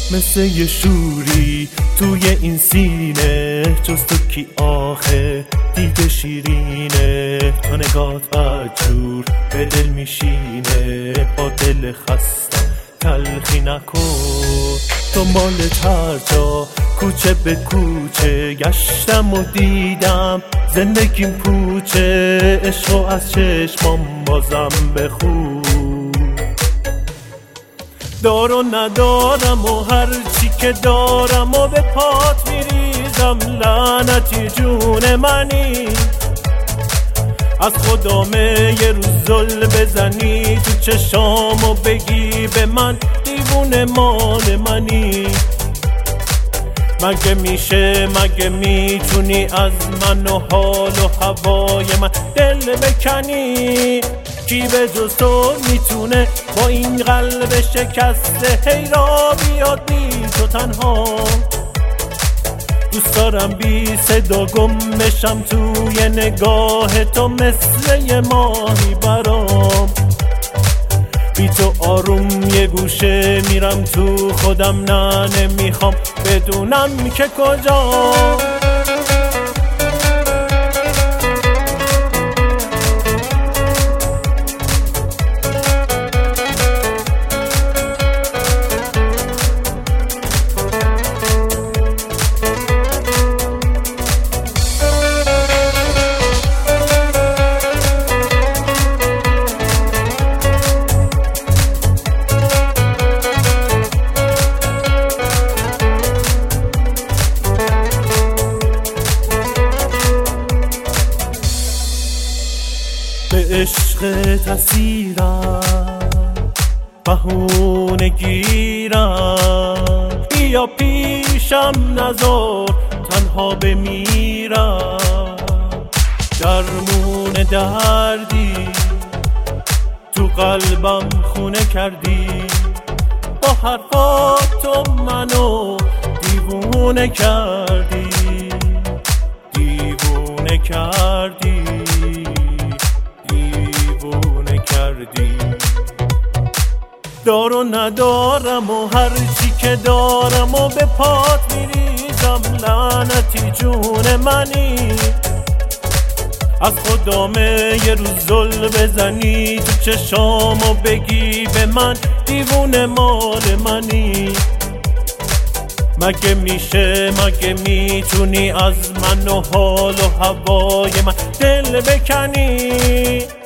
مثل یه شوری توی این سینه، جز تو کی آخه دیگه شیرینه. تو نگات بدجور به دل میشینه، با دل خستم تلخی نکن. دنبالت هر جا کوچه به کوچه گشتم و دیدم زندگیم پوچه. عشقو از چشمام بازم بخون. دار و ندارم و هر چی که دارم و به پات میریزم. لعنتی جون منی، از خدامه یه روز زل بزنی تو چشام و بگی به من دیوونه مال منی. مگه میشه، مگه میتونی از من و حال و هوای من دل بکنی؟ کی به جز تو میتونه با این قلب شکسته هی را بیاد بی تو تنها؟ دوست دارم بی صدا گم بشم توی نگاه تو، مثل یه ماهی برام. بی تو آروم یه گوشه میرم تو خودم، نه نمیخوام بدونم که کجا. به عشق تسیرم بهونه گیرم، بیا پیشم نذار تنها بمیرم. درمون دردی تو قلبم خونه کردی، با حرفات تو منو دیوونه کردی، دیوونه کردی، دیوونه کردی. دار و ندارم و هر چی که دارم و به پات میریزم. لعنتی جون منی، از خدامه یه روز زل بزنی تو چشام و بگی به من دیوونه مال منی. مگه میشه، مگه میتونی از من و حال و هوای من دل بکنی؟